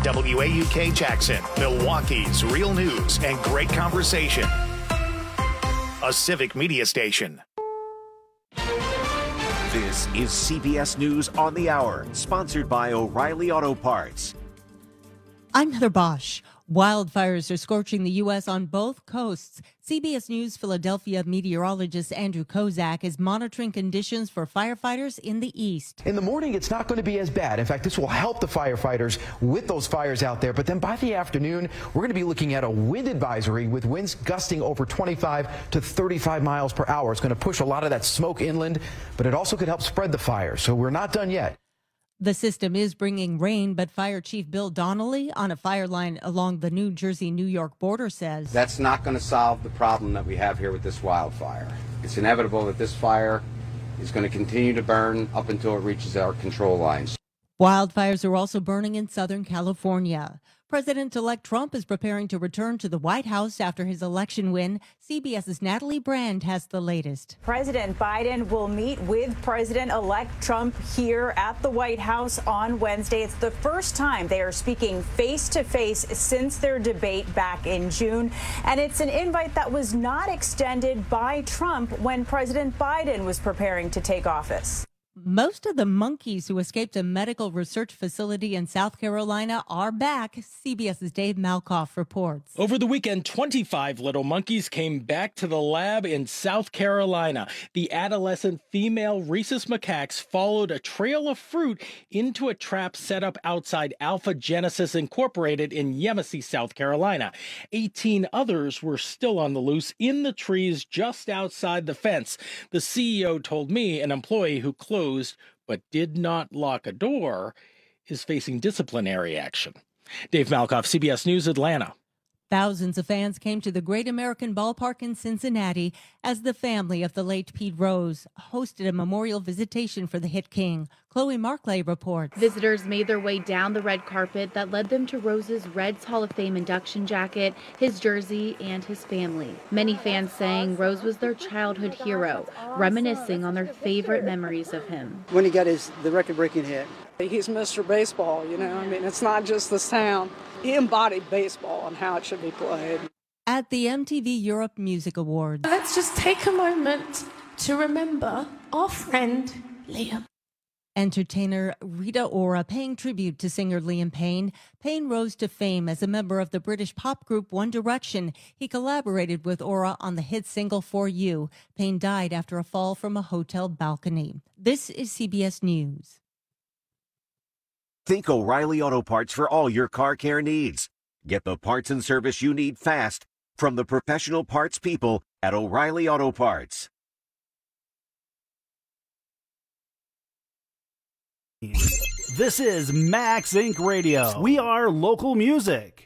WAUK Jackson, Milwaukee's real news and great conversation. A civic media station. This is CBS News on the Hour, sponsored by O'Reilly Auto Parts. I'm Heather Bosch. Wildfires are scorching the U.S. on both coasts. CBS News Philadelphia meteorologist Andrew Kozak is monitoring conditions for firefighters in the east. In the morning, it's not going to be as bad. In fact, this will help the firefighters with those fires out there. But then by the afternoon, we're going to be looking at a wind advisory with winds gusting over 25 to 35 miles per hour. It's going to push a lot of that smoke inland, but it also could help spread the fire. So we're not done yet. The system is bringing rain, but Fire Chief Bill Donnelly on a fire line along the New Jersey-New York border says that's not going to solve the problem that we have here with this wildfire. It's inevitable that this fire is going to continue to burn up until it reaches our control lines. Wildfires are also burning in Southern California. President-elect Trump is preparing to return to the White House after his election win. CBS's Natalie Brand has the latest. President Biden will meet with President-elect Trump here at the White House on Wednesday. It's the first time they are speaking face-to-face since their debate back in June. And it's an invite that was not extended by Trump when President Biden was preparing to take office. Most of the monkeys who escaped a medical research facility in South Carolina are back, CBS's Dave Malkoff reports. Over the weekend, 25 little monkeys came back to the lab in South Carolina. The adolescent female rhesus macaques followed a trail of fruit into a trap set up outside Alpha Genesis Incorporated in Yemassee, South Carolina. 18 others were still on the loose in the trees just outside the fence. The CEO told me an employee who closed but did not lock a door is facing disciplinary action. Dave Malkoff, CBS News, Atlanta. Thousands of fans came to the Great American Ballpark in Cincinnati as the family of the late Pete Rose hosted a memorial visitation for the hit king. Chloe Markley reports. Visitors made their way down the red carpet that led them to Rose's Reds Hall of Fame induction jacket, his jersey, and his family. Many fans saying Rose was their childhood hero, reminiscing on their favorite memories of him. When he got the record-breaking hit. He's Mr. Baseball, it's not just the sound. He embodied baseball and how it should be played. At the MTV Europe Music Awards. Let's just take a moment to remember our friend Liam. Entertainer Rita Ora paying tribute to singer Liam Payne. Payne rose to fame as a member of the British pop group One Direction. He collaborated with Ora on the hit single For You. Payne died after a fall from a hotel balcony. This is CBS News. Think O'Reilly Auto Parts for all your car care needs. Get the parts and service you need fast from the professional parts people at O'Reilly Auto Parts. This is Max Inc. Radio. We are local music.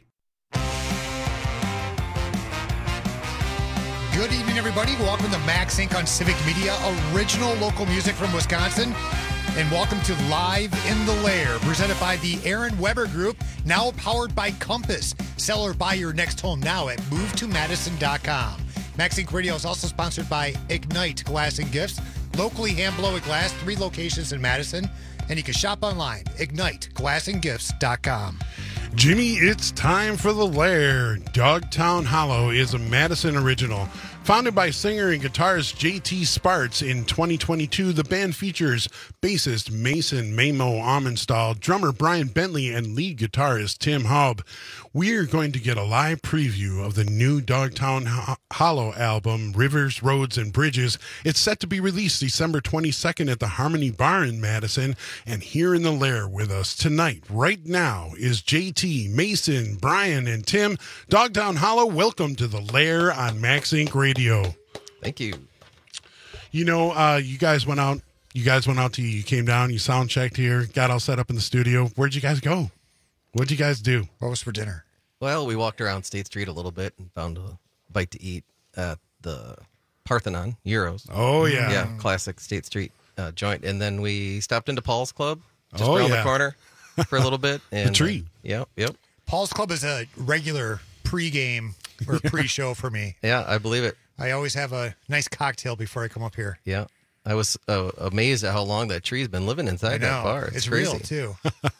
Good evening, everybody. Welcome to Max Inc. on Civic Media, original local music from Wisconsin. And welcome to Live in the Lair, presented by the Aaron Weber Group, now powered by Compass. Sell or buy your next home now at movetomadison.com. Max Inc. Radio is also sponsored by Ignite Glass and Gifts, locally hand-blown glass, 3 locations in Madison. And you can shop online, igniteglassandgifts.com. Jimmy, it's time for The Lair. Dogtown Hollow is a Madison original. Founded by singer and guitarist J.T. Sparts in 2022, the band features bassist Mason Mamo Amenstall, drummer Brian Bentley, and lead guitarist Tim Haub. We're going to get a live preview of the new Dogtown Hollow album, Rivers, Roads, and Bridges. It's set to be released December 22nd at the Harmony Bar in Madison. And here in The Lair with us tonight, right now, is J.T., Mason, Brian, and Tim. Dogtown Hollow, welcome to The Lair on Max Inc. Radio. Thank you. You guys went out. You came down, you sound checked here, got all set up in the studio. Where'd you guys go? What'd you guys do? What was for dinner? Well, we walked around State Street a little bit and found a bite to eat at the Parthenon, Euros. Oh, yeah. Yeah, classic State Street joint. And then we stopped into Paul's Club just around the corner for a little bit. And, the tree. Yep. Paul's Club is a regular pregame or pre-show for me. Yeah, I believe it. I always have a nice cocktail before I come up here. Yeah. I was amazed at how long that tree's been living inside that bar. It's crazy. real too.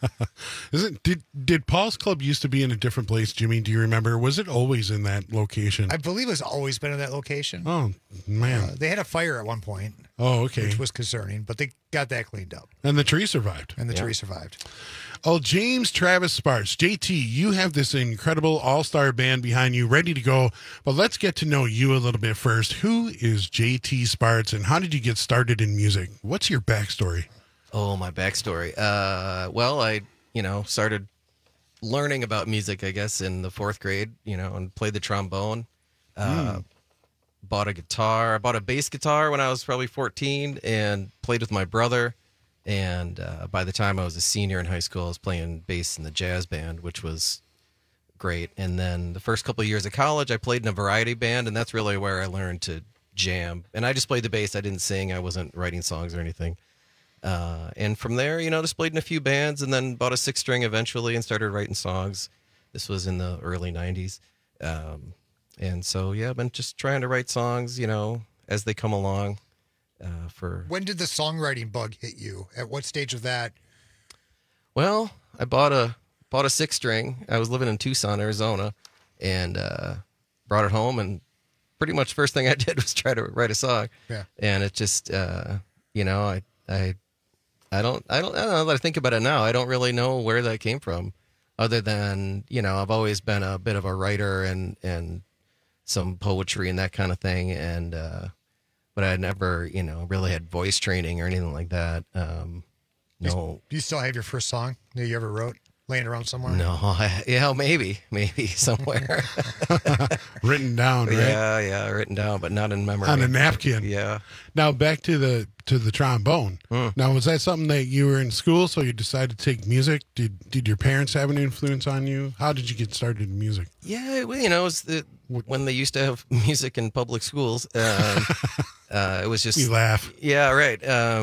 Did Paul's Club used to be in a different place, Jimmy? Do you remember? Or was it always in that location? I believe it's always been in that location. Oh man, they had a fire at one point. Oh, okay, which was concerning, but they got that cleaned up. And the tree survived. Tree survived. Oh, James Travis Sparks. JT, you have this incredible all-star band behind you ready to go, but let's get to know you a little bit first. Who is JT Sparks, and how did you get started in music? What's your backstory? Oh, my backstory. Well, I, started learning about music, I guess, in the 4th grade, and played the trombone. Bought a guitar. I bought a bass guitar when I was probably 14 and played with my brother. And by the time I was a senior in high school, I was playing bass in the jazz band, which was great. And then the first couple of years of college, I played in a variety band, and that's really where I learned to jam. And I just played the bass. I didn't sing. I wasn't writing songs or anything. And from there, just played in a few bands, and then bought a 6-string eventually and started writing songs. This was in the early 90s. And so, yeah, I've been just trying to write songs, as they come along. When did the songwriting bug hit you? At what stage of that? Well, I bought a 6-string. I was living in Tucson, Arizona, and brought it home. And pretty much first thing I did was try to write a song. Yeah. And it just, I don't know that I think about it now. I don't really know where that came from, other than I've always been a bit of a writer and some poetry and that kind of thing, and but I never really had voice training or anything like that. No. Do you still have your first song that you ever wrote laying around somewhere? No, maybe somewhere. Written down, right? Yeah, written down, but not in memory. On a napkin. Yeah. Now back to the trombone. Now, was that something that you were in school, so you decided to take music? Did your parents have an influence on you? How did you get started in music? Yeah, well, it was when they used to have music in public schools. It was just... You laugh. Yeah, right.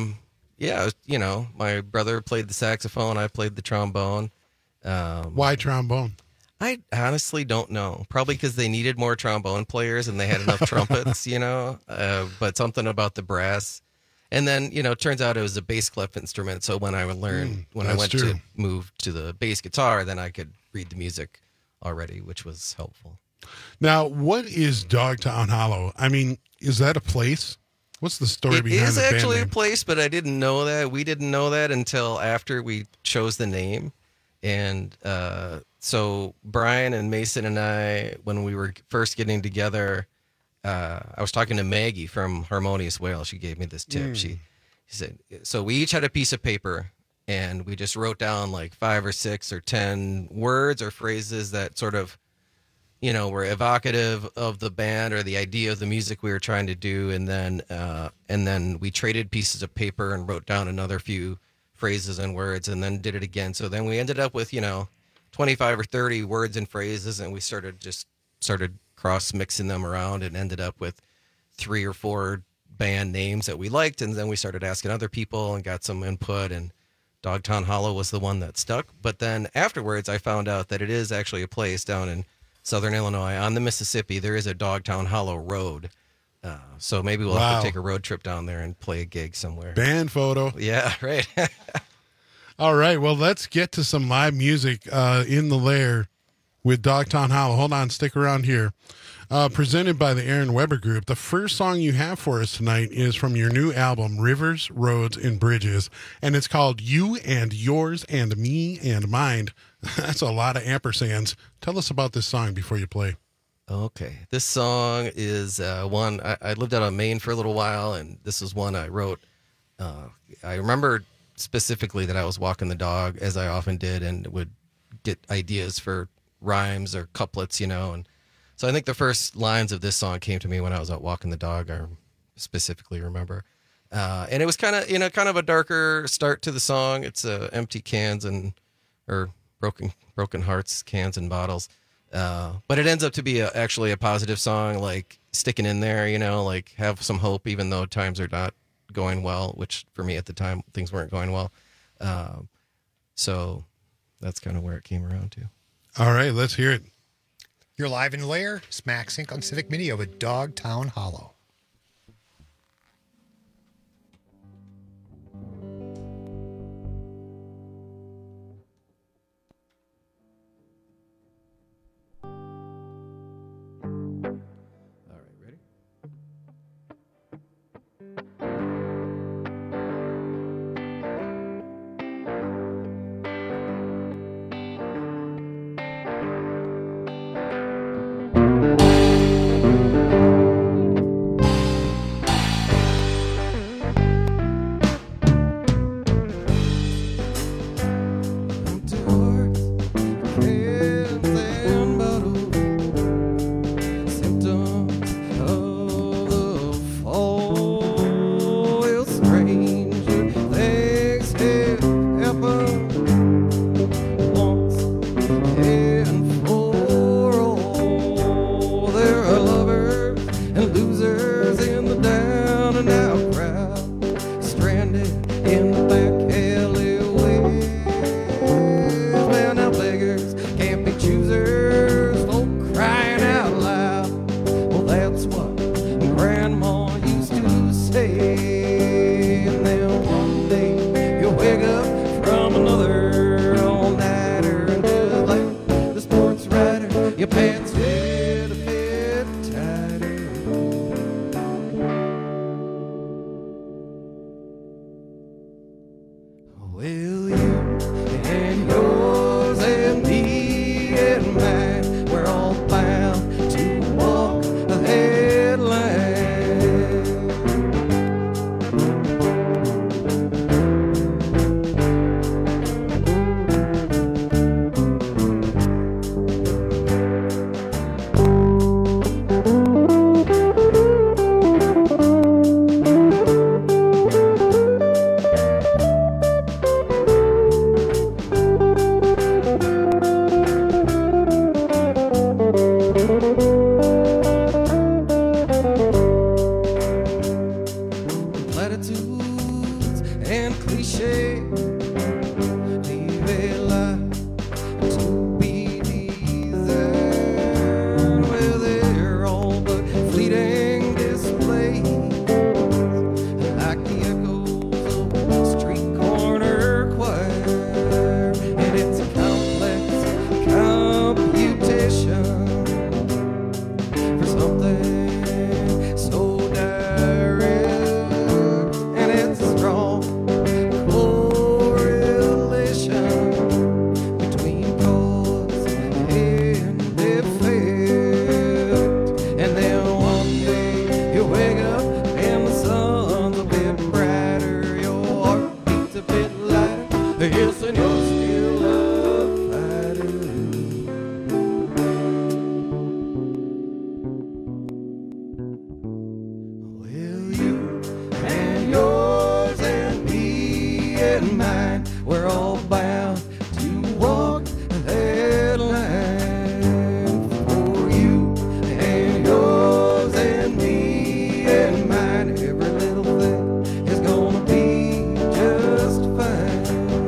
My brother played the saxophone. I played the trombone. Why trombone? I honestly don't know. Probably because they needed more trombone players and they had enough trumpets, but something about the brass. And then, it turns out it was a bass clef instrument. So when I learned, I went to move to the bass guitar, then I could read the music already, which was helpful. Now, what is Dogtown Hollow? I mean, is that a place? What's the story behind the band name? It is actually a place, but I didn't know that. We didn't know that until after we chose the name. And so Brian and Mason and I, when we were first getting together, I was talking to Maggie from Harmonious Whale. She gave me this tip. She said, so we each had a piece of paper, and we just wrote down like 5 or 6 or 10 words or phrases that sort of, were evocative of the band or the idea of the music we were trying to do. And then we traded pieces of paper and wrote down another few phrases and words, and then did it again. So then we ended up with 25 or 30 words and phrases, and we started cross mixing them around and ended up with 3 or 4 band names that we liked. And then we started asking other people and got some input, and Dogtown Hollow was the one that stuck. But then afterwards I found out that it is actually a place down in Southern Illinois on the Mississippi. There is a Dogtown Hollow Road. So maybe we'll have to take a road trip down there and play a gig somewhere. Band photo. Yeah, right. All right. Well, let's get to some live music in the lair with Dogtown Hollow. Hold on. Stick around here. Presented by the Aaron Weber Group. The first song you have for us tonight is from your new album, Rivers, Roads, and Bridges. And it's called You and Yours and Me and Mine. That's a lot of ampersands. Tell us about this song before you play. Okay. This song is one, I lived out in Maine for a little while, and this is one I wrote. I remember specifically that I was walking the dog, as I often did, and would get ideas for rhymes or couplets, and so I think the first lines of this song came to me when I was out walking the dog. I specifically remember. And it was kind of a darker start to the song. It's empty cans or broken hearts, cans and bottles. But it ends up to be actually a positive song, like sticking in there, like have some hope, even though times are not going well, which for me at the time, things weren't going well. So that's kind of where it came around to. All right, let's hear it. You're live in the lair. Smack Sync on Civic Media with Dogtown Hollow. Your pants fit tighter. Well, you and yours and me and mine, we're all bound to walk the headline. Platitudes and cliches leave a lot to be desired. Well, they're all but fleeting displays, like the echoes of a street corner choir. And it's a complex computation for something so direct, and it's a strong correlation between cause and effect. And then one day you wake up and the sun's a bit brighter, your heart beats a bit lighter, yes, and you're still a fighter. Well, you and yours and me and mine, we're all bound to walk that line. For you and yours and me and mine, every little thing is gonna be just fine.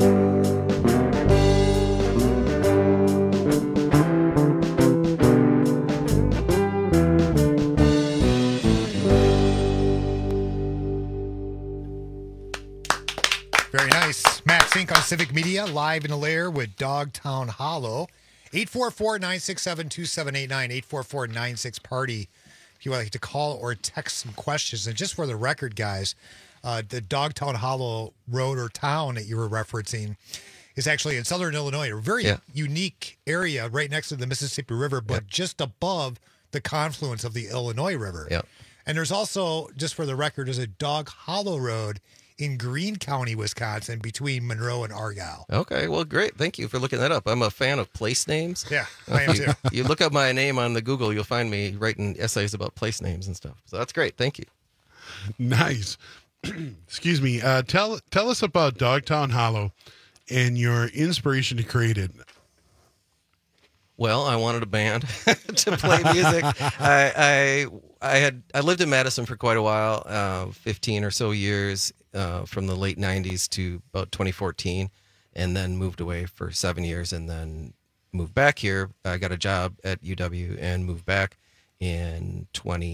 Very nice. Max Inc. on Civic Media, live in the lair with Dogtown Hollow. 844-967-2789, 844-96-PARTY. If you would like to call or text some questions. And just for the record, guys, the Dogtown Hollow road or town that you were referencing is actually in southern Illinois, a very unique area right next to the Mississippi River, but just above the confluence of the Illinois River. Yeah. And there's also, just for the record, there's a Dog Hollow Road in Greene County, Wisconsin, between Monroe and Argyle. Okay, well, great. Thank you for looking that up. I'm a fan of place names. Yeah, I am too. You look up my name on the Google, you'll find me writing essays about place names and stuff. So that's great. Thank you. Nice. Excuse me. Tell us about Dogtown Hollow and your inspiration to create it. Well, I wanted a band to play music. I lived in Madison for quite a while, 15 or so years, from the late 90s to about 2014, and then moved away for 7 years and then moved back here. I got a job at UW and moved back in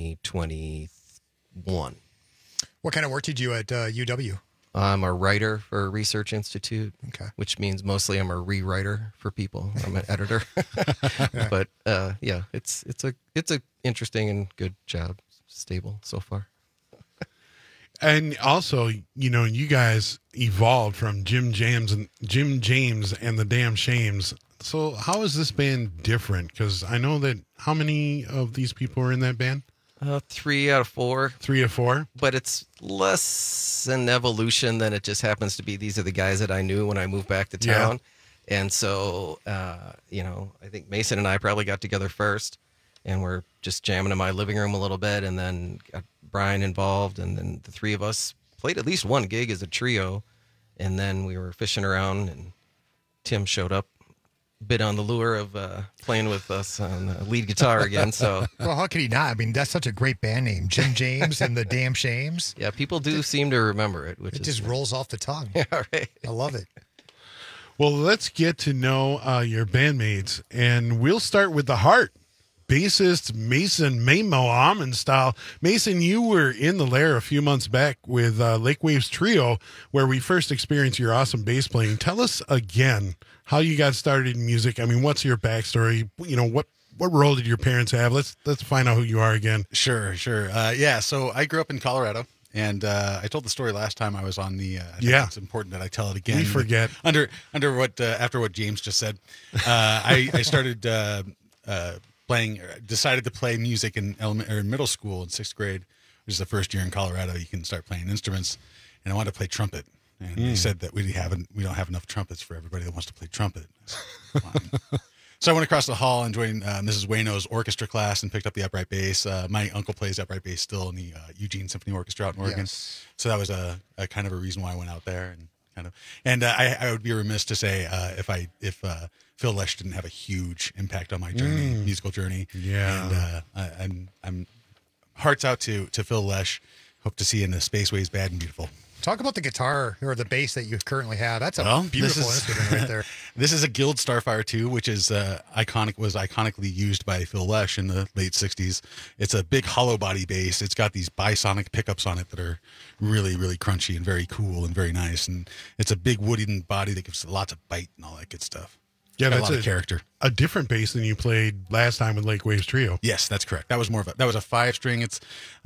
2021. What kind of work did you do at UW? I'm a writer for a research institute, okay, which means mostly I'm a rewriter for people. I'm an editor, but yeah, it's a interesting and good job, stable so far. And also, you know, you guys evolved from Jim James and the Damn Shames. So how is this band different? Because I know that how many of these people are in that band? 3 out of 4. 3 of 4. But it's less an evolution than it just happens to be. These are the guys that I knew when I moved back to town. Yeah. And so, you know, I think Mason and I probably got together first, and we're just jamming in my living room a little bit, and then got Brian involved, and then the three of us played at least one gig as a trio, and then we were fishing around, and Tim showed up, bit on the lure of playing with us on lead guitar again. So, well, how could he not? I mean, that's such a great band name, Jim James and the Damn Shames. Yeah, people do seem to remember it, which it just rolls off the tongue. Yeah, right. I love it. Well, let's get to know your bandmates, and we'll start with the heart. Bassist Mason Mamo Almond style. Mason, you were in the lair a few months back with Lake Waves Trio, where we first experienced your awesome bass playing. Tell us again how you got started in music. I mean, what's your backstory? You know, what What role did your parents have? Let's find out who you are again. Sure. Yeah, so I grew up in Colorado, and I told the story last time I was on the. I think it's important that I tell it again. We forget under what after what James just said. I started decided to play music in middle school in 6th grade, which is the first year in Colorado you can start playing instruments, and I wanted to play trumpet. And they said that we don't have enough trumpets for everybody that wants to play trumpet. So I went across the hall and joined Mrs. Wayno's orchestra class and picked up the upright bass. My uncle plays upright bass still in the Eugene Symphony Orchestra out in Oregon. Yes. So that was a kind of a reason why I went out there and I would be remiss to say if Phil Lesh didn't have a huge impact on my journey, musical journey. Yeah. And I'm hearts out to Phil Lesh. Hope to see you in the Spaceways Bad and Beautiful. Talk about the guitar or the bass that you currently have. That's a beautiful instrument right there. This is a Guild Starfire 2, which is was iconically used by Phil Lesh in the late 60s. It's a big hollow body bass. It's got these bisonic pickups on it that are really, really crunchy and very cool and very nice. And it's a big wooden body that gives lots of bite and all that good stuff. Yeah, Got that's a lot of character. A different bass than you played last time with Lake Waves Trio. Yes, that's correct. That was a 5-string. It's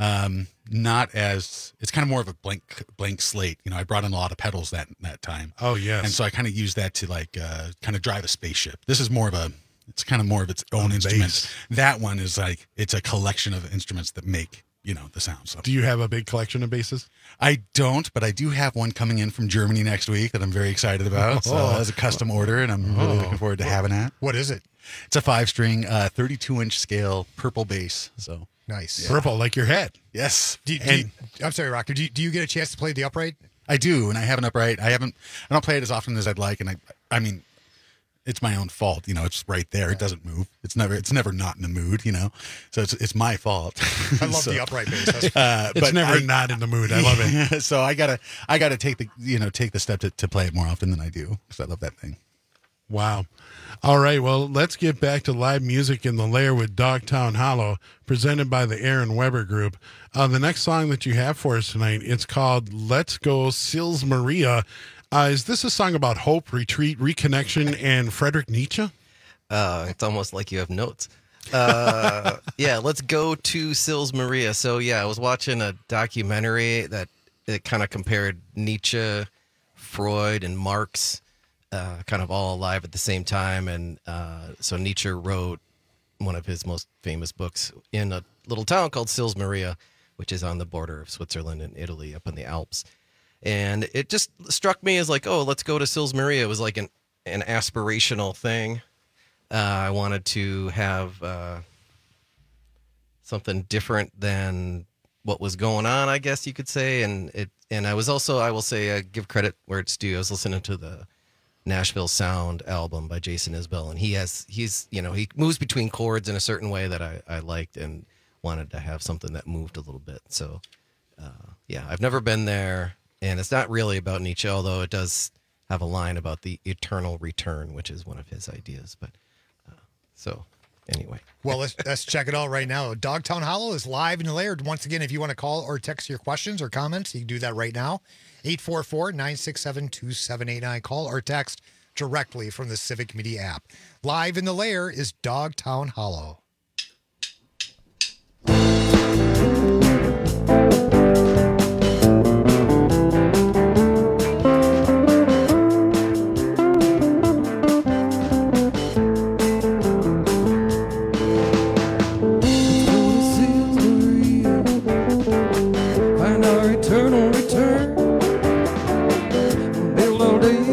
it's kind of more of a blank slate. I brought in a lot of pedals that time. Oh yes. And so I kind of used that to kind of drive a spaceship. This is it's kind of more of its own instrument. Bass. That one is it's a collection of instruments that make the sound. So. Do you have a big collection of basses? I don't, but I do have one coming in from Germany next week that I'm very excited about. So as a custom order, and I'm really looking forward to having that. What is it? It's a 5-string, 32-inch scale purple bass. So nice. Yeah. Purple, like your head. Yes. I'm sorry, Rocker. Do you get a chance to play the upright? I do, and I have an upright. I don't play it as often as I'd like, and I mean, it's my own fault. It's right there. It doesn't move. It's never not in the mood. So it's my fault. I love the upright bass. It's never not in the mood. I love it. So I gotta take the step to play it more often than I do because I love that thing. Wow. All right. Well, let's get back to live music in the Lair with Dogtown Hollow, presented by the Aaron Weber Group. The next song that you have for us tonight, it's called "Let's Go Sils Maria." Is this a song about hope, retreat, reconnection, and Friedrich Nietzsche? It's almost like you have notes. Yeah, let's go to Sils Maria. So, yeah, I was watching a documentary that it kind of compared Nietzsche, Freud, and Marx kind of all alive at the same time. And so Nietzsche wrote one of his most famous books in a little town called Sils Maria, which is on the border of Switzerland and Italy up in the Alps. And it just struck me as like, oh, let's go to Sils Maria. It was like an aspirational thing. I wanted to have something different than what was going on, I guess you could say. And I was also, I will say, give credit where it's due. I was listening to the Nashville Sound album by Jason Isbell, and he moves between chords in a certain way that I liked and wanted to have something that moved a little bit. So, yeah, I've never been there. And it's not really about Nietzsche, although it does have a line about the eternal return, which is one of his ideas. But so anyway. Well, let's check it out right now. Dogtown Hollow is live in the Lair. Once again, if you want to call or text your questions or comments, you can do that right now. 844-967-2789. Call or text directly from the Civic Media app. Live in the Lair is Dogtown Hollow.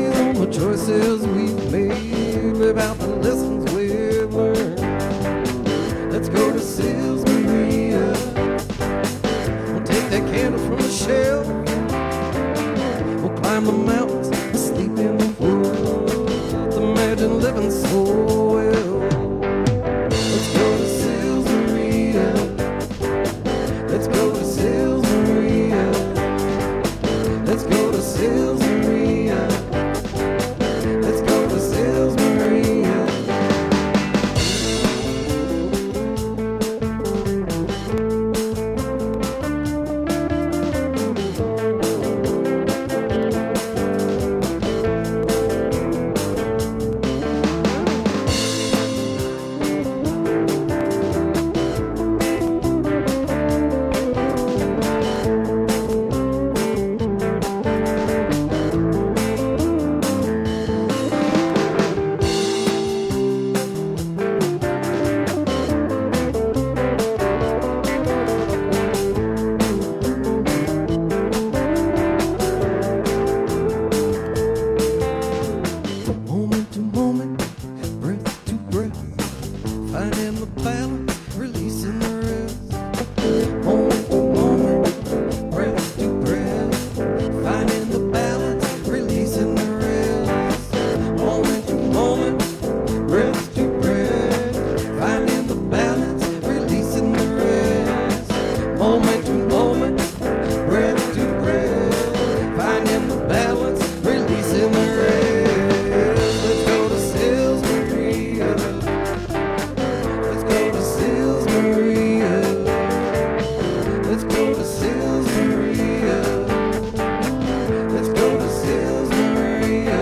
Choices we've made, live out the lessons we've learned. finding the balance, releasing the rest. Moment to moment, breath to breath, finding the balance, releasing the rest. Moment to moment, breath to breath, finding the balance, releasing the rest. Moment to moment, breath to breath, finding the balance, releasing the rest. Let's go to Sils Maria. Let's go to Sils Maria. Let's go to Sils Maria. Let's go to Sils Maria.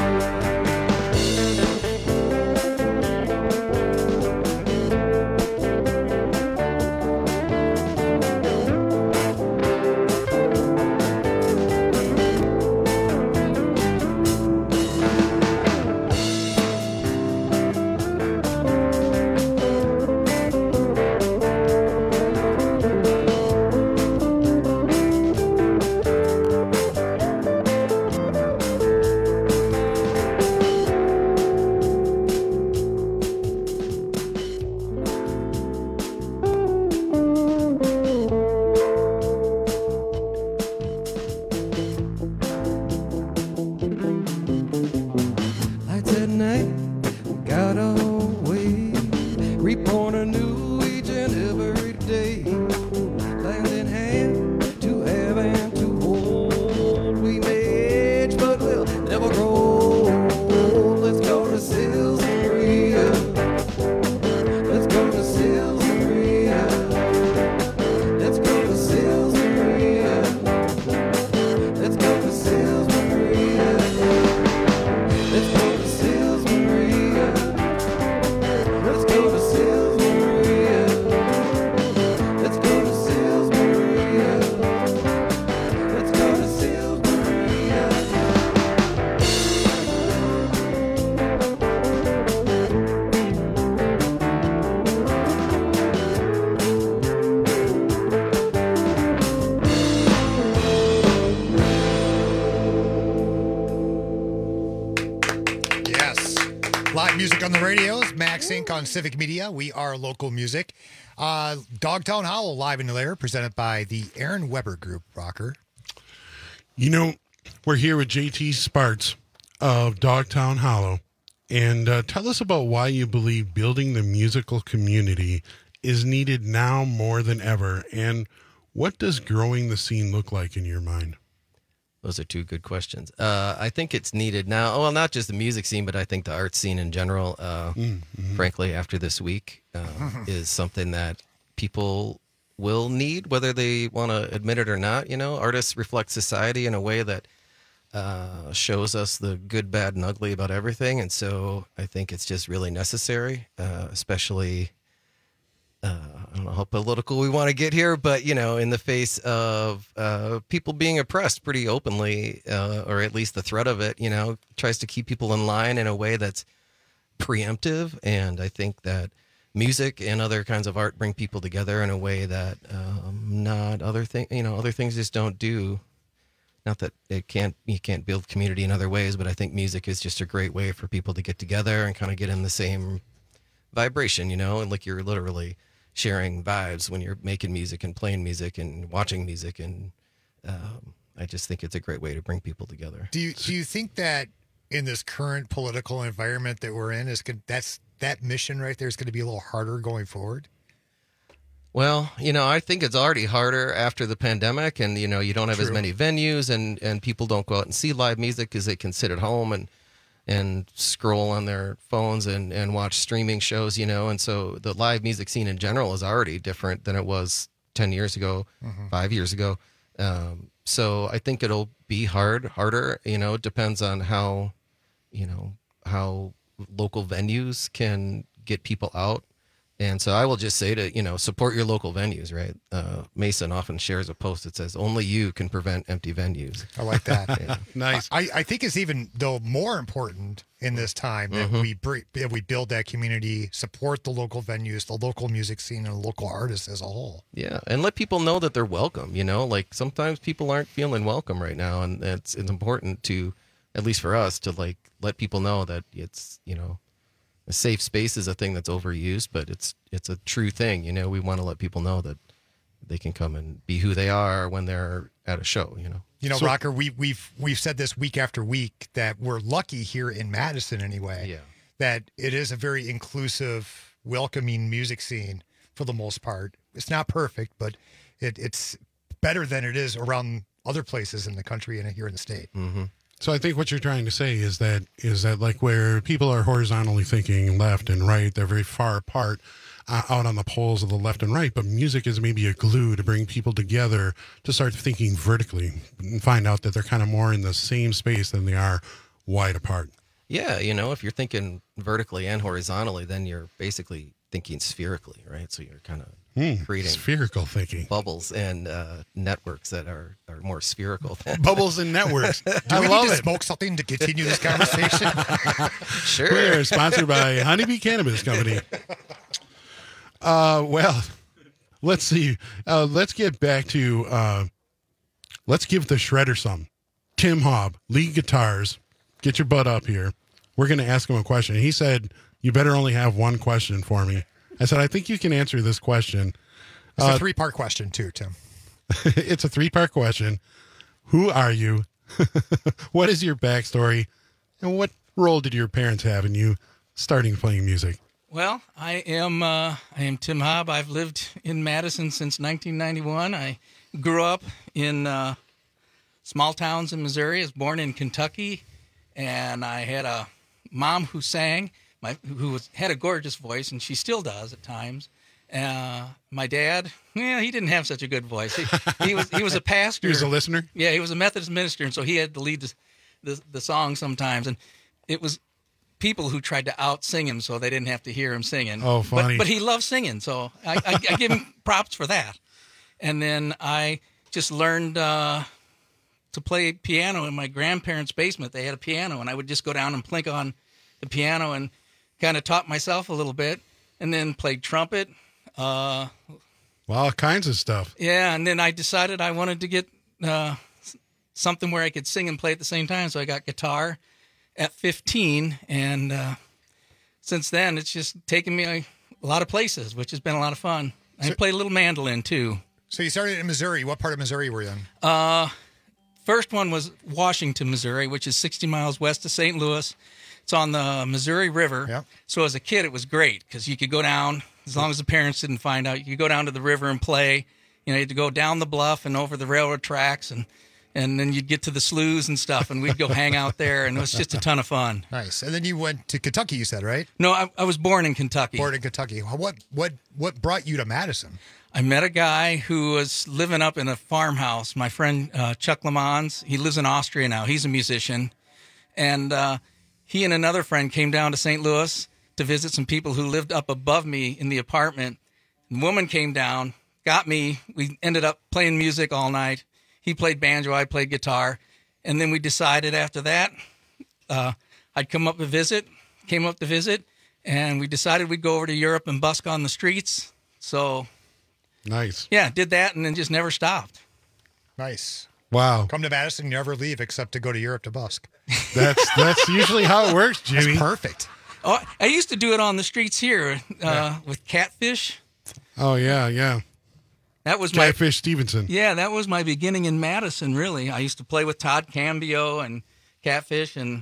Lights at night, we got away, reborn anew each and every day. Hand in hand, to have and to hold. We may age, but we'll never grow. Let's go to Sils Maria. Let's go to Sils Maria. Let's go to Sils Maria. Let's go to Sils Maria. Let's go to Sils Maria. Let's go to Sils Maria. Let's go to Sils Maria. Let's go to Sils Maria. Yes. Live music on the radios. Max Inc. on Civic Media. We are local music. Dogtown Hollow live in the lair, presented by the Aaron Weber Group. Rocker. You know, we're here with JT Sparts of Dogtown Hollow. And tell us about why you believe building the musical community is needed now more than ever. And what does growing the scene look like in your mind? Those are two good questions. I think it's needed now. Well, not just the music scene, but I think the art scene in general, frankly, after this week, is something that people will need, whether they want to admit it or not. You know, artists reflect society in a way that shows us the good, bad, and ugly about everything. And so I think it's just really necessary, especially, I don't know how political we want to get here, but, you know, in the face of people being oppressed pretty openly, or at least the threat of it, you know, tries to keep people in line in a way that's preemptive. And I think that music and other kinds of art bring people together in a way that not other things just don't do. Not that you can't build community in other ways, but I think music is just a great way for people to get together and kind of get in the same vibration, you know, and like you're literally sharing vibes when you're making music and playing music and watching music. And I just think it's a great way to bring people together. Do you think that in this current political environment that we're in, that mission right there is going to be a little harder going forward? Well, you know, I think it's already harder after the pandemic, and, you know, you don't have as many venues, and people don't go out and see live music because they can sit at home and scroll on their phones and watch streaming shows, you know. And so the live music scene in general is already different than it was 10 years ago, 5 years ago. So I think it'll be harder, you know. It depends on how local venues can get people out. And so I will just say to, you know, support your local venues, right? Mason often shares a post that says, only you can prevent empty venues. I like that. Yeah. Nice. I think it's even, though, more important in this time that we build that community, support the local venues, the local music scene, and the local artists as a whole. Yeah, and let people know that they're welcome, you know? Like, sometimes people aren't feeling welcome right now, and it's important to, at least for us, to, like, let people know that it's, you know, a safe space is a thing that's overused, but it's a true thing. You know, we want to let people know that they can come and be who they are when they're at a show, you know. You know, Rocker, we've said this week after week that we're lucky here in Madison anyway, that it is a very inclusive, welcoming music scene for the most part. It's not perfect, but it's better than it is around other places in the country and here in the state. Mm-hmm. So I think what you're trying to say is that like where people are horizontally thinking left and right, they're very far apart out on the poles of the left and right, but music is maybe a glue to bring people together to start thinking vertically and find out that they're kind of more in the same space than they are wide apart. Yeah, you know, if you're thinking vertically and horizontally, then you're basically thinking spherically, right? So you're kind of creating spherical thinking bubbles and networks that are more spherical. Bubbles and networks. Do we need to smoke something to continue this conversation? Sure. We're sponsored by Honeybee Cannabis Company. Well, let's see. Let's get back to, let's give the shredder some. Tim Hobb, lead guitars. Get your butt up here. We're going to ask him a question. He said, you better only have one question for me. I said, I think you can answer this question. It's a 3-part question too, Tim. It's a 3-part question. Who are you? What is your backstory? And what role did your parents have in you starting playing music? Well, I am Tim Hobb. I've lived in Madison since 1991. I grew up in small towns in Missouri. I was born in Kentucky, and I had a mom who sang, who had a gorgeous voice, and she still does at times. My dad, he didn't have such a good voice. He was a pastor. He was a listener? Yeah, he was a Methodist minister, and so he had to lead the song sometimes. And it was people who tried to out-sing him so they didn't have to hear him singing. Oh, funny. But he loved singing, so I give him props for that. And then I just learned to play piano in my grandparents' basement. They had a piano, and I would just go down and plink on the piano and kind of taught myself a little bit, and then played trumpet. All kinds of stuff. Yeah, and then I decided I wanted to get something where I could sing and play at the same time, so I got guitar at 15, and since then it's just taken me a lot of places, which has been a lot of fun. I played a little mandolin too. So you started in Missouri. What part of Missouri were you in? First one was Washington, Missouri, which is 60 miles west of St. Louis. It's on the Missouri River. Yep. So as a kid, it was great because you could go down, as long as the parents didn't find out, you could go down to the river and play. You know, you had to go down the bluff and over the railroad tracks, and then you'd get to the sloughs and stuff, and we'd go hang out there, and it was just a ton of fun. Nice. And then you went to Kentucky, you said, right? No, I was born in Kentucky. Born in Kentucky. What brought you to Madison? I met a guy who was living up in a farmhouse. My friend Chuck Lamons, he lives in Austria now. He's a musician. And he and another friend came down to St. Louis to visit some people who lived up above me in the apartment. The woman came down, got me. We ended up playing music all night. He played banjo, I played guitar. And then we decided after that I'd come up to visit, and we decided we'd go over to Europe and busk on the streets. So... Nice. Yeah, did that and then just never stopped. Nice. Wow. Come to Madison, never leave except to go to Europe to busk. That's usually how it works, Jimmy. That's perfect. Oh, I used to do it on the streets here with Catfish. Oh, yeah. That was Catfish Stevenson. Yeah, that was my beginning in Madison, really. I used to play with Todd Cambio and Catfish and...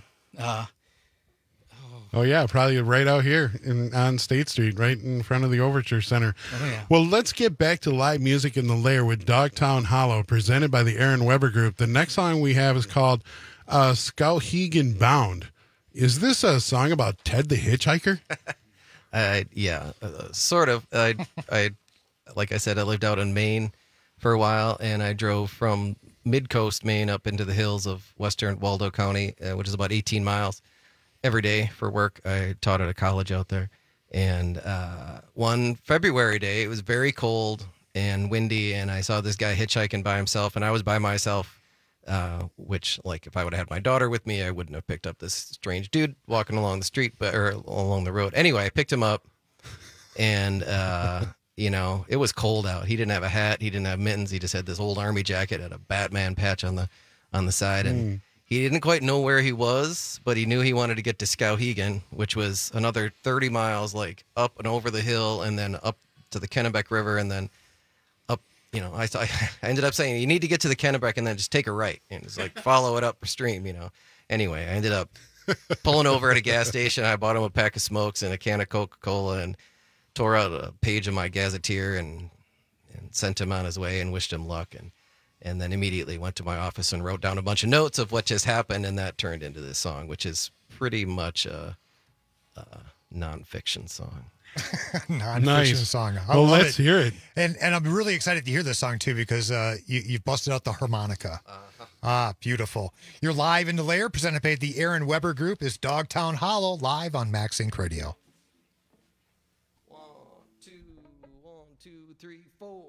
Oh, yeah, probably right out here on State Street, right in front of the Overture Center. Oh, yeah. Well, let's get back to live music in the Lair with Dogtown Hollow, presented by the Aaron Weber Group. The next song we have is called Skowhegan Bound. Is this a song about Ted the Hitchhiker? Yeah, sort of. I like I said, I lived out in Maine for a while, and I drove from mid-coast Maine up into the hills of western Waldo County, which is about 18 miles. Every day for work. I taught at a college out there. And one February day, it was very cold and windy, and I saw this guy hitchhiking by himself, and I was by myself, which, like, if I would have had my daughter with me, I wouldn't have picked up this strange dude walking along the street, or along the road. Anyway, I picked him up, and, it was cold out. He didn't have a hat. He didn't have mittens. He just had this old army jacket, had a Batman patch on the side, and he didn't quite know where he was, but he knew he wanted to get to Skowhegan, which was another 30 miles, like up and over the hill, and then up to the Kennebec River, and then up. You know, I ended up saying, you need to get to the Kennebec and then just take a right, and it's like follow it upstream. You know. Anyway, I ended up pulling over at a gas station. I bought him a pack of smokes and a can of Coca-Cola, and tore out a page of my gazetteer and sent him on his way and wished him luck. And then immediately went to my office and wrote down a bunch of notes of what just happened, and that turned into this song, which is pretty much a nonfiction song. Nonfiction song. Well, let's hear it. And I'm really excited to hear this song too, because you've busted out the harmonica. Beautiful. You're live in the Lair, presented by the Aaron Weber Group. Is Dogtown Hollow live on Max Inc. Radio. 1, 2, 3, 4.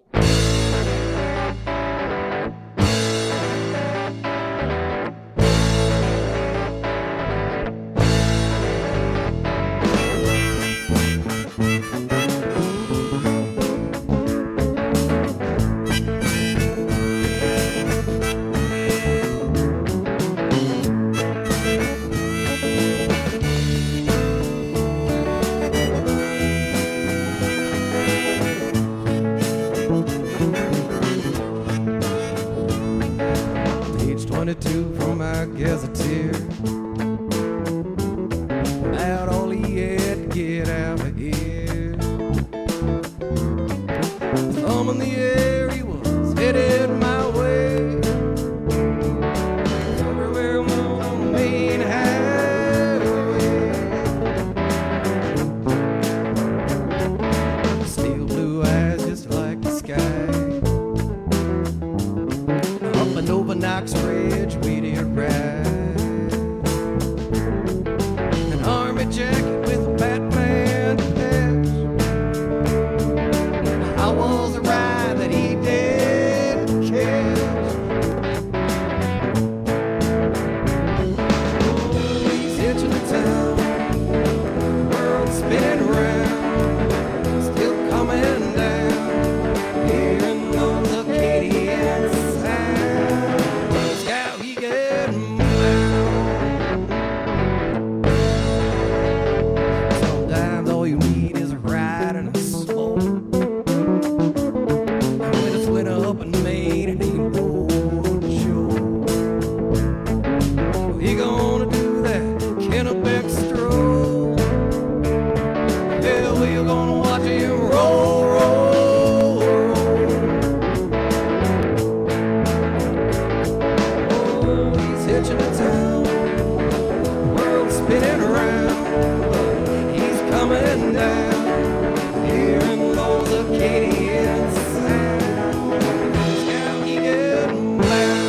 Page 22 from my gazetteer. About all he had to get out of here. Thumb in the air, he was headed my way. Everywhere on the main highway. Steel blue eyes just like the sky. Up and over Knox Ridge, we did ride. An army jacket with a Batman patch. I was a ride that he did catch. Oh, he's hitching the town, the world spinning round, still coming down, hearing those Acadian sounds. Skowhegan bound. Sometimes all you need is a ride and a smoke. When it's winter up in Maine, it ain't road to show. You gonna do that Kennebec stroll? Yeah, we're gonna watch him roll, roll, roll. Oh, he's hitching a town, the world's spinning around. He's coming down, hearing those Acadian sounds. Skowhegan bound.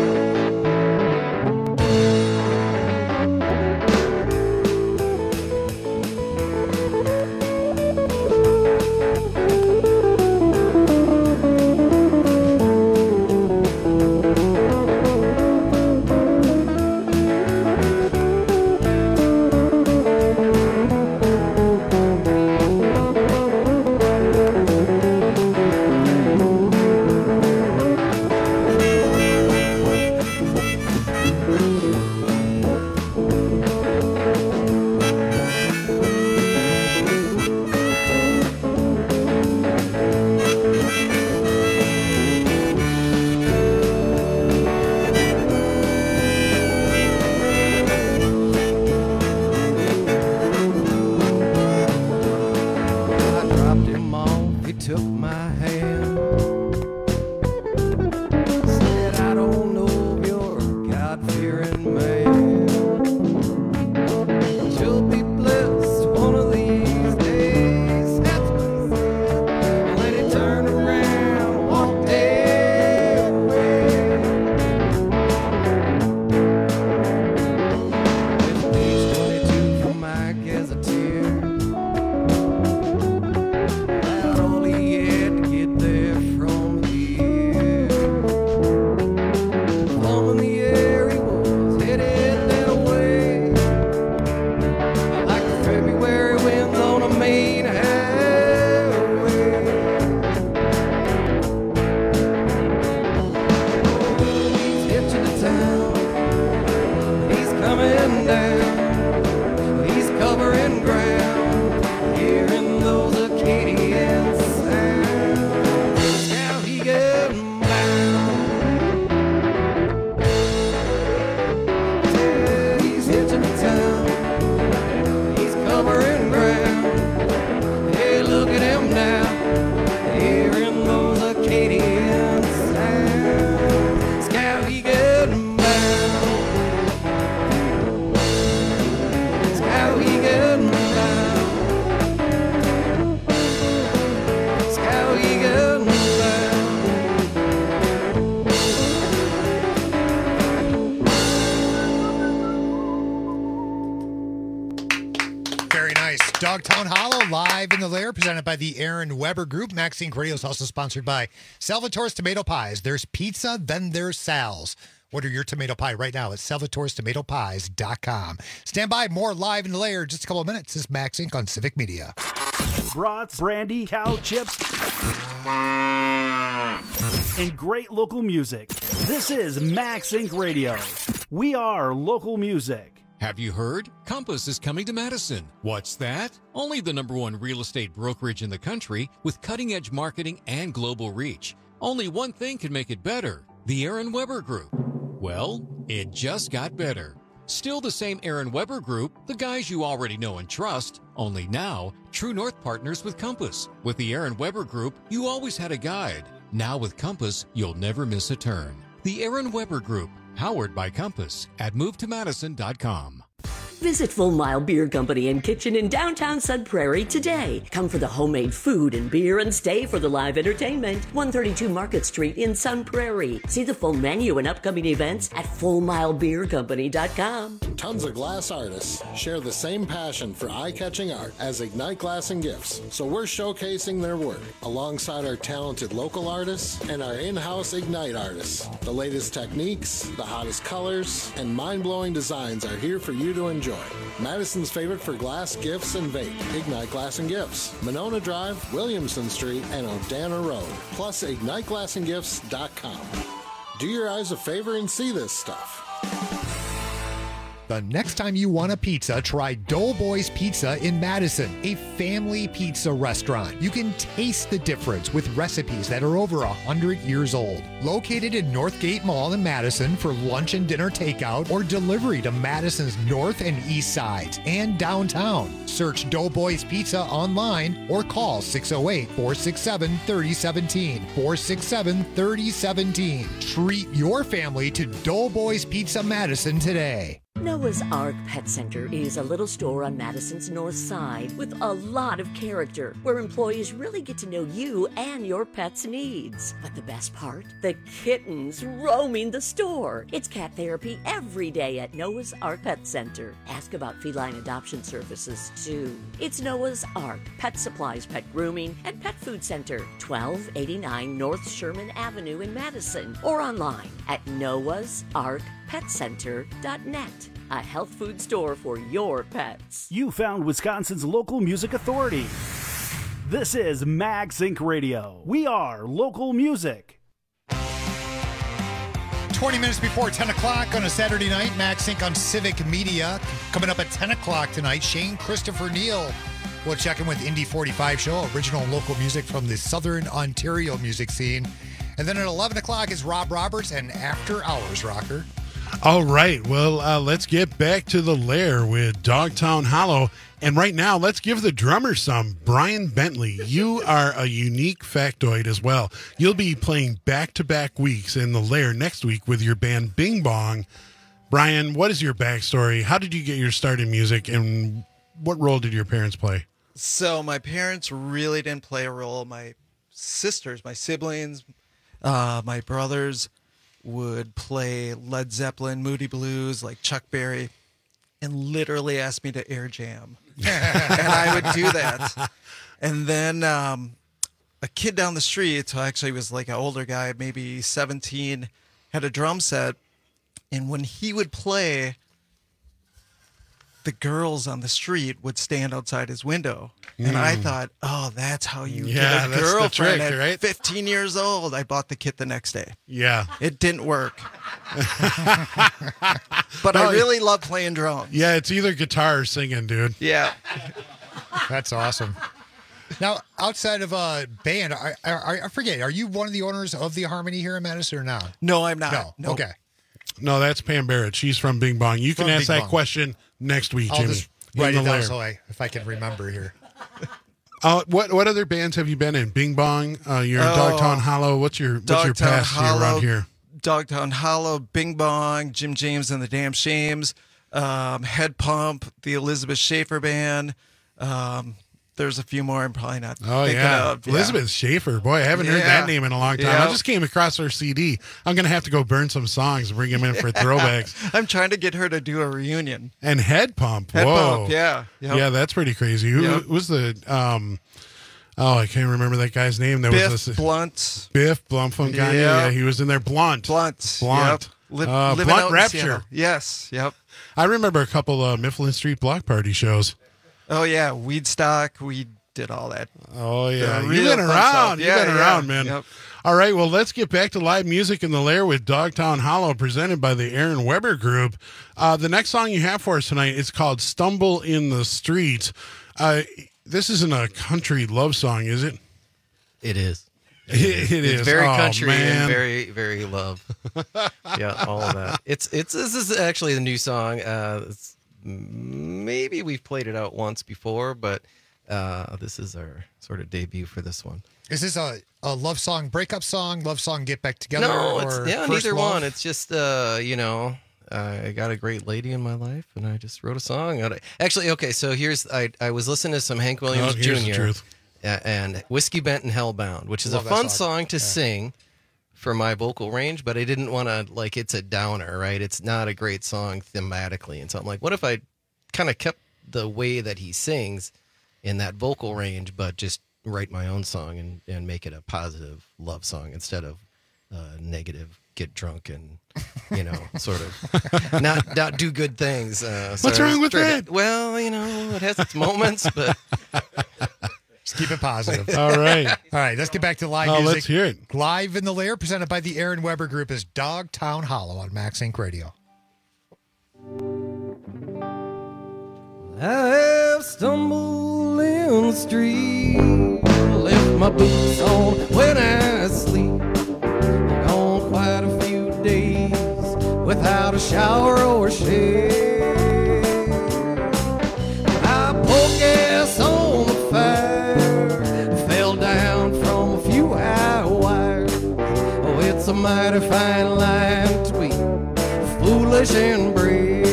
I dropped him off, he took my hand. Said, I don't know if you're a God-fearing man. But you'll be blessed one of these days. That's what he said. And then he turned around and walked away. With page 22 from my gazetteer. About all he had to get there. Lair, presented by the Aaron Weber Group. Max Inc. Radio is also sponsored by Salvatore's Tomato Pies. There's pizza, then there's Sal's. Order your tomato pie right now at salvatorestomatopies.com. Stand by, more Live in the Lair in just a couple of minutes. This is Max Inc. on Civic Media. Brats, brandy, cow chips, and great local music. This is Max Inc. Radio. We are local music. Have you heard? Compass is coming to Madison. What's that? Only the #1 real estate brokerage in the country with cutting-edge marketing and global reach. Only one thing can make it better: the Aaron Weber Group. Well, it just got better. Still the same Aaron Weber Group, the guys you already know and trust, only now, True North partners with Compass. With the Aaron Weber Group, you always had a guide. Now with Compass, you'll never miss a turn. The Aaron Weber Group, powered by Compass, at movetomadison.com. Visit Full Mile Beer Company and Kitchen in downtown Sun Prairie today. Come for the homemade food and beer and stay for the live entertainment. 132 Market Street in Sun Prairie. See the full menu and upcoming events at fullmilebeercompany.com. Tons of glass artists share the same passion for eye-catching art as Ignite Glass and Gifts, so we're showcasing their work alongside our talented local artists and our in-house Ignite artists. The latest techniques, the hottest colors, and mind-blowing designs are here for you to enjoy. Madison's favorite for glass, gifts, and vape. Ignite Glass and Gifts. Monona Drive, Williamson Street, and Odana Road. Plus, IgniteGlassandGifts.com. Do your eyes a favor and see this stuff. The next time you want a pizza, try Doughboys Pizza in Madison, a family pizza restaurant. You can taste the difference with recipes that are over 100 years old. Located in Northgate Mall in Madison for lunch and dinner takeout or delivery to Madison's north and east sides and downtown. Search Doughboys Pizza online or call 608-467-3017. 467-3017. Treat your family to Doughboys Pizza Madison today. Noah's Ark Pet Center is a little store on Madison's north side with a lot of character, where employees really get to know you and your pet's needs. But the best part? The kittens roaming the store. It's cat therapy every day at Noah's Ark Pet Center. Ask about feline adoption services, too. It's Noah's Ark Pet Supplies, Pet Grooming, and Pet Food Center, 1289 North Sherman Avenue in Madison, or online at noahsarkpetcenter.net. A health food store for your pets. You found Wisconsin's local music authority. This is Max Inc. Radio. We are local music. 20 minutes before 10 o'clock on a Saturday night, Max Inc. on Civic Media. Coming up at 10 o'clock tonight, Shane Christopher Neal will check in with Indy 45 show, original local music from the Southern Ontario music scene. And then at 11 o'clock is Rob Roberts and After Hours Rocker. All right, well, let's get back to the lair with Dogtown Hollow. And right now, let's give the drummer some. Brian Bentley, you are a unique factoid as well. You'll be playing back-to-back weeks in the lair next week with your band Bing Bong. Brian, what is your backstory? How did you get your start in music, and what role did your parents play? So my parents really didn't play a role. My sisters, my siblings, my brothers would play Led Zeppelin, Moody Blues, like Chuck Berry, and literally ask me to air jam. And I would do that. And then a kid down the street, who actually was like an older guy, maybe 17, had a drum set. And when he would play, the girls on the street would stand outside his window. And I thought, oh, that's how you get a girlfriend at right? 15 years old. I bought the kit the next day. Yeah. It didn't work. But I really love playing drums. Yeah, it's either guitar or singing, dude. Yeah. That's awesome. Now, outside of a band, I forget, are you one of the owners of the Harmony here in Madison or not? No, I'm not. No. Okay. No, that's Pam Barrett. She's from Bing Bong. You can ask that question next week, Jimmy. I'll just write it down so if I can remember here. What other bands have you been in? Bing Bong, you're in Dogtown Hollow. What's your past around here? Dogtown Hollow, Bing Bong, Jim James and the Damn Shames, Head Pump, the Elizabeth Schaefer Band, there's a few more I'm probably not Oh, thinking yeah. of. Elizabeth Schaefer. Boy, I haven't heard that name in a long time. I Yep. just came across her CD. I'm going to have to go burn some songs and bring them in for throwbacks. I'm trying to get her to do a reunion. And Head Pump. Head Whoa. Pump, yeah. Yep. Yeah, that's pretty crazy. Who Yep. was the... I can't remember that guy's name. There Biff was this, Blunt. Biff Blunt from Kanye. Yep. Yeah, he was in there. Blunt. Blunt. Blunt. Yep. Living Blunt out in Rapture. Seattle. Yes. Yep. I remember a couple Mifflin Street Block Party shows. Oh yeah, Weedstock. We did all that. Oh yeah, The you've real been fun around. stuff. You've Yeah, been yeah. around, man. Yep. All right, well, let's get back to live music in the Lair with Dogtown Hollow, presented by the Aaron Weber Group. The next song you have for us tonight is called "Stumble in the Street." This isn't a country love song, is it? It is. It is. It's very Oh, country man. and very, very love. Yeah, all of that. This is actually the new song. Maybe we've played it out once before, but this is our sort of debut for this one. Is this a love song, breakup song, love song, get back together? No, or it's first neither love? one. It's just I got a great lady in my life, and I just wrote a song. Actually, okay, so I was listening to some Hank Williams here's the Jr. truth. And Whiskey Bent and Hellbound, which is Love a that fun song. song to sing for my vocal range, but I didn't want to, like, it's a downer, right? It's not a great song thematically. And so I'm like, what if I kind of kept the way that he sings in that vocal range, but just write my own song and make it a positive love song instead of negative, get drunk and, sort of not do good things. What's wrong with that? Well, it has its moments, but... Just keep it positive. All right. All right, let's get back to live Oh, music. let's hear it. Live in the Lair, presented by the Aaron Weber Group, is Dogtown Hollow on Max Inc. Radio. I have stumbled in the street, left my boots on when I sleep. Gone quite a few days without a shower or a shave. I poke gas on the fire, fell down from a few high wires. Oh, it's a mighty fine line between foolish and brave.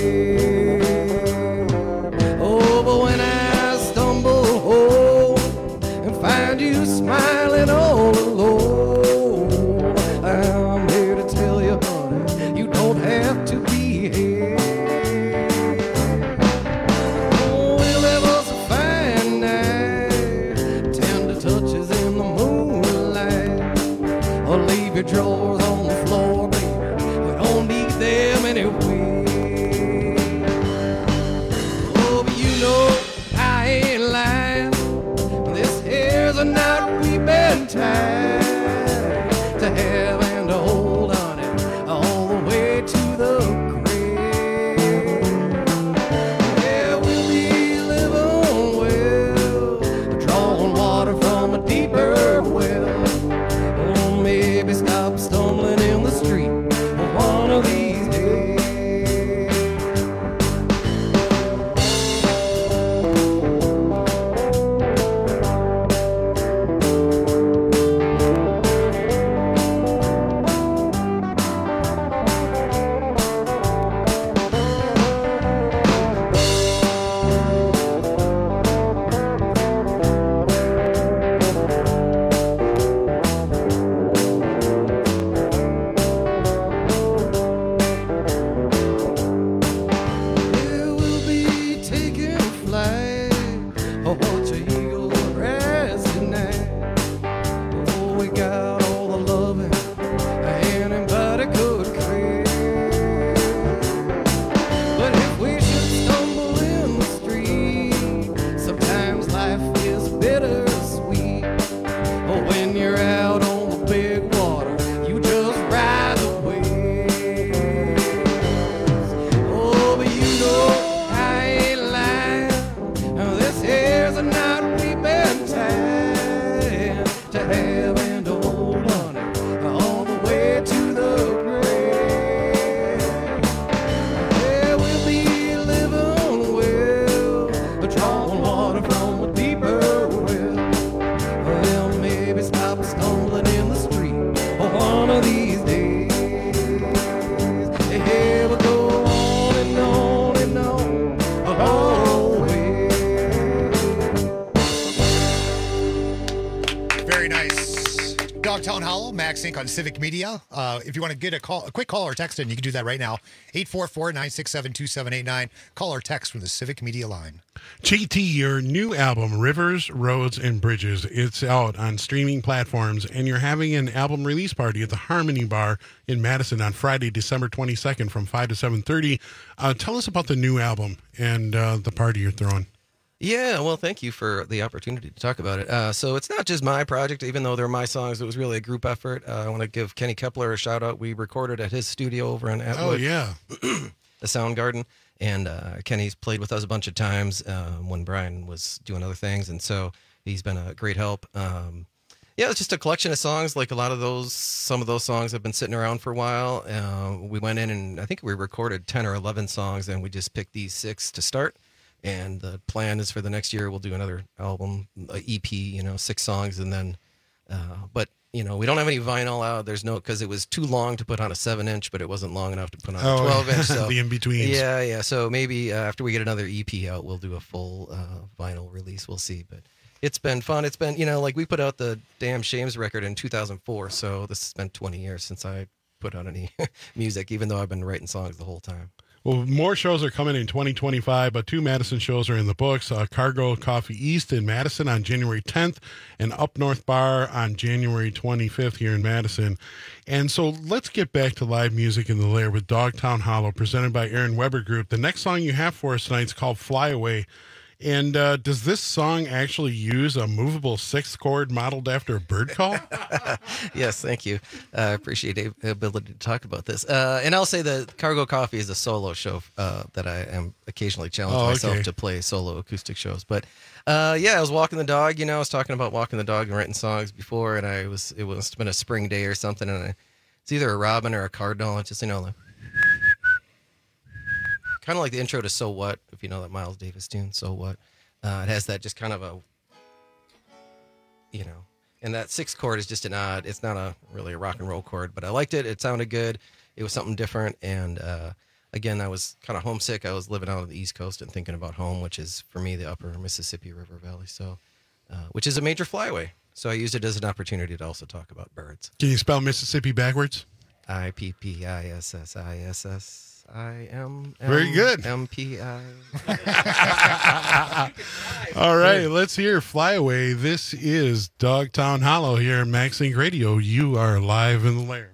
Oh, but when I stumble home and find you smiling all alone, I'm here to tell you, honey, you don't have to be here. Oh, well, it was a fine night, tender touches in the moonlight. Oh, leave your drawers on the floor, baby, we don't need them anyway. Oh, but you know I ain't lying. This here's a knot we've been tied to have and to hold on it all the way to the grave. Yeah, we'll be living well, drawing water from a deeper well. Oh, maybe stop stumbling in the street one of these days. Very nice. Dogtown Hollow, Max Inc. on Civic Media. If you want to get a quick call or text in, you can do that right now. 844-967-2789. Call or text from the Civic Media line. JT, your new album, Rivers, Roads, and Bridges, it's out on streaming platforms, and you're having an album release party at the Harmony Bar in Madison on Friday, December 22nd from 5 to 7:30. Tell us about the new album and the party you're throwing. Yeah, well, thank you for the opportunity to talk about it. So it's not just my project, even though they're my songs. It was really a group effort. I want to give Kenny Kepler a shout out. We recorded at his studio over in Atwood. Oh, yeah. The Soundgarden. And Kenny's played with us a bunch of times when Brian was doing other things. And so he's been a great help. Yeah, it's just a collection of songs. Like some of those songs have been sitting around for a while. We went in and I think we recorded 10 or 11 songs, and we just picked these 6 to start. And the plan is for the next year, we'll do another album, EP, 6 songs. And then, but, we don't have any vinyl out. There's because it was too long to put on a 7-inch, but it wasn't long enough to put on a 12-inch. So, the in-betweens. Yeah. So maybe after we get another EP out, we'll do a full vinyl release. We'll see. But it's been fun. It's been, we put out the Damn Shames record in 2004. So this has been 20 years since I put out any music, even though I've been writing songs the whole time. Well, more shows are coming in 2025, but 2 Madison shows are in the books. Cargo Coffee East in Madison on January 10th and Up North Bar on January 25th here in Madison. And so let's get back to live music in the Lair with Dogtown Hollow, presented by Aaron Weber Group. The next song you have for us tonight is called Fly Away. And does this song actually use a movable 6th chord modeled after a bird call? Yes, thank you. I appreciate the ability to talk about this. And I'll say that Cargo Coffee is a solo show that I am occasionally challenge myself to play solo acoustic shows. But I was walking the dog. I was talking about walking the dog and writing songs before, and it must have been a spring day or something, and it's either a robin or a cardinal. It's just kind of like the intro to So What, if you know that Miles Davis tune, So What. It has that just kind of a, and that 6th chord is just it's not really a rock and roll chord, but I liked it. It sounded good. It was something different. And again, I was kind of homesick. I was living out on the East Coast and thinking about home, which is, for me, the upper Mississippi River Valley, so which is a major flyaway. So I used it as an opportunity to also talk about birds. Can you spell Mississippi backwards? IPPISSISS. Very good. MPI. All right, let's hear Fly Away. This is Dogtown Hollow here at Max Inc. Radio. You are live in the Lair.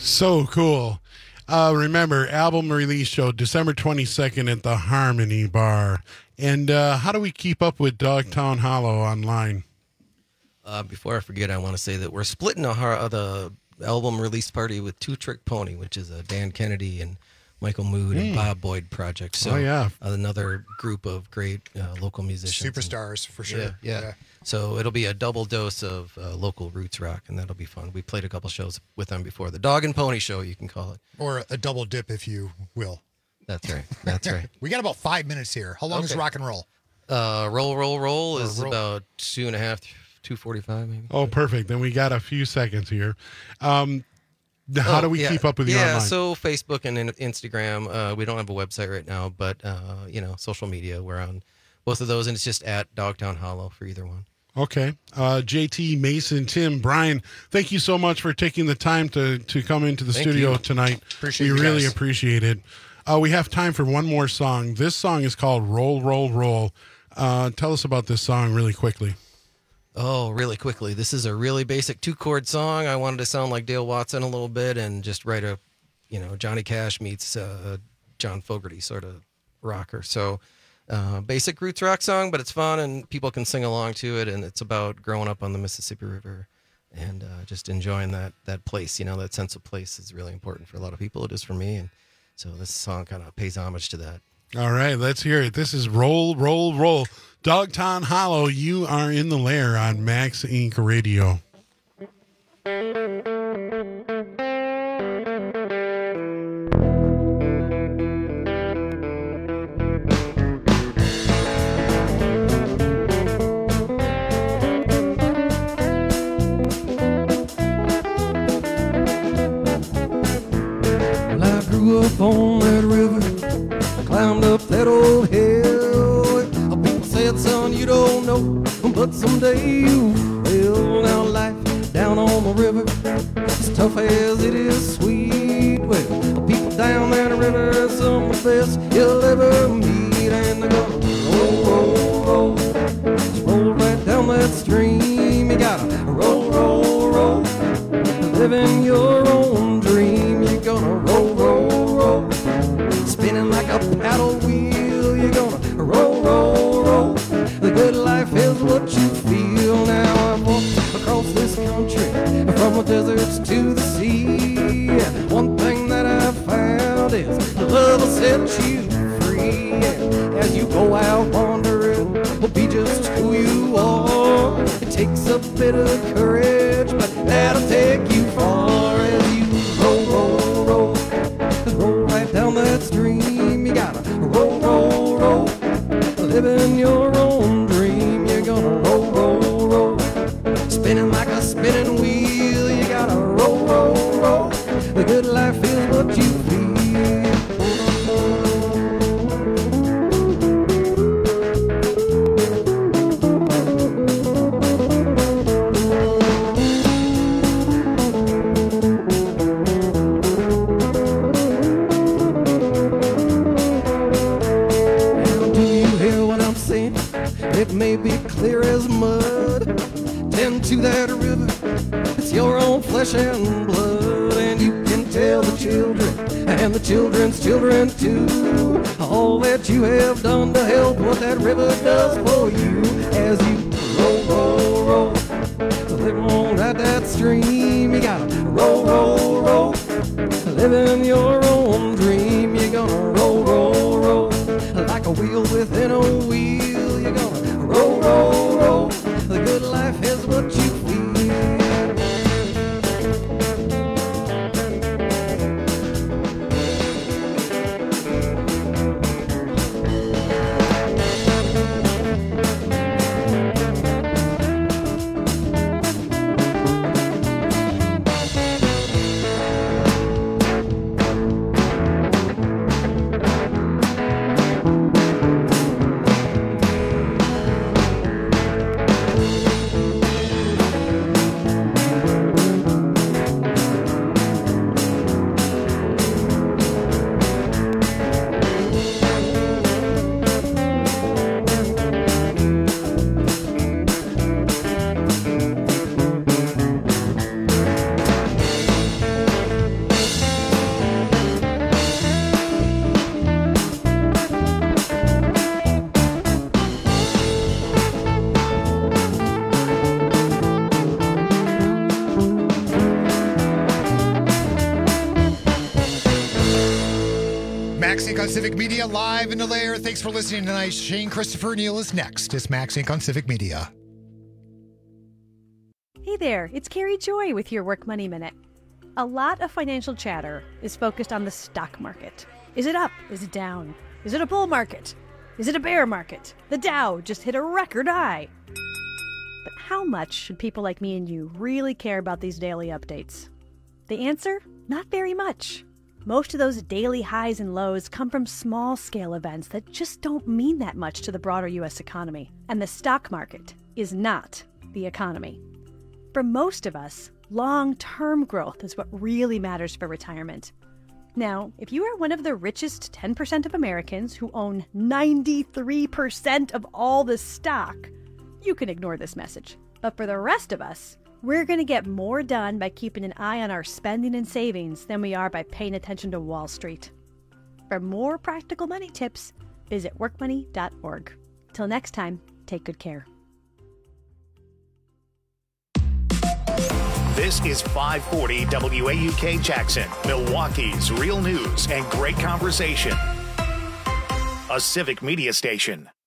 So cool. Remember, album release show December 22nd at the Harmony Bar. And how do we keep up with Dogtown Hollow online? Before I forget, I want to say that we're splitting the album release party with Two Trick Pony, which is a Dan Kennedy and Michael Mood and Bob Boyd project. So another group of great local musicians. Superstars, for sure. Yeah. So it'll be a double dose of local roots rock, and that'll be fun. We played a couple shows with them before. The Dog and Pony Show, you can call it. Or a double dip, if you will. That's right. That's right. We got about 5 minutes here. How long is rock and roll? Roll is about 2.5, 2:45 maybe. Oh, perfect. Then we got a few seconds here. How do we keep up with you online? So Facebook and Instagram. We don't have a website right now, but social media. We're on both of those, and it's just at Dogtown Hollow for either one. Okay. JT, Mason, Tim, Brian, thank you so much for taking the time to come into the studio tonight. Appreciate we you really guys. appreciate it. We have time for one more song. This song is called Roll, Roll, Roll. Tell us about this song really quickly. Oh, really quickly. This is a really basic 2-chord song. I wanted to sound like Dale Watson a little bit and just write a, Johnny Cash meets John Fogerty sort of rocker. So basic roots rock song, but it's fun and people can sing along to it. And it's about growing up on the Mississippi River and just enjoying that place. That sense of place is really important for a lot of people. It is for me. And so this song kind of pays homage to that. All right, let's hear it. This is Roll, Roll, Roll. Dogtown Hollow, you are in the lair on Max Inc. Radio. Well, I grew up on that river, climbed up that old hill. People said, son, you don't know, but someday you will. Now life down on the river, as tough as it is sweet. Well, people down that river, some of the best you'll ever meet. And they're gonna roll, roll, roll, just roll right down that stream. You gotta roll, roll, roll, living your own dream. You're gonna roll, roll, roll, spinning like a paddle wheel. You're gonna roll, roll, roll, the good life is what you feel. Now I've walked across this country, from the deserts to the sea. One thing that I've found is the love will set you free. As you go out wandering, will be just who you are. It takes a bit of courage, but that'll take you far. As you roll, roll, roll, roll right down that stream. You gotta roll, roll, roll, living your own dream. You're gonna roll, roll, roll, spinning like a spinning wheel. You gotta roll, roll, roll, the good life is what you feel. It may be clear as mud. Tend to that river, it's your own flesh and blood. And you can tell the children and the children's children too, all that you have done to help what that river does for you. As you roll, roll, roll, live on right that stream. You gotta roll, roll, roll, living your own dream. You're gonna roll, roll, roll, like a wheel within a wheel. You're gonna roll, roll, roll, the good life is what you feel. Max Inc. on Civic Media, live in the lair. Thanks for listening tonight. Shane Christopher Neal is next. It's Max Inc. on Civic Media. Hey there, it's Carrie Joy with your Work Money Minute. A lot of financial chatter is focused on the stock market. Is it up? Is it down? Is it a bull market? Is it a bear market? The Dow just hit a record high. But how much should people like me and you really care about these daily updates? The answer? Not very much. Most of those daily highs and lows come from small-scale events that just don't mean that much to the broader U.S. economy. And the stock market is not the economy. For most of us, long-term growth is what really matters for retirement. Now, if you are one of the richest 10% of Americans who own 93% of all the stock, you can ignore this message. But for the rest of us, we're going to get more done by keeping an eye on our spending and savings than we are by paying attention to Wall Street. For more practical money tips, visit workmoney.org. Till next time, take good care. This is 540 WAUK Jackson, Milwaukee's real news and great conversation. A Civic Media station.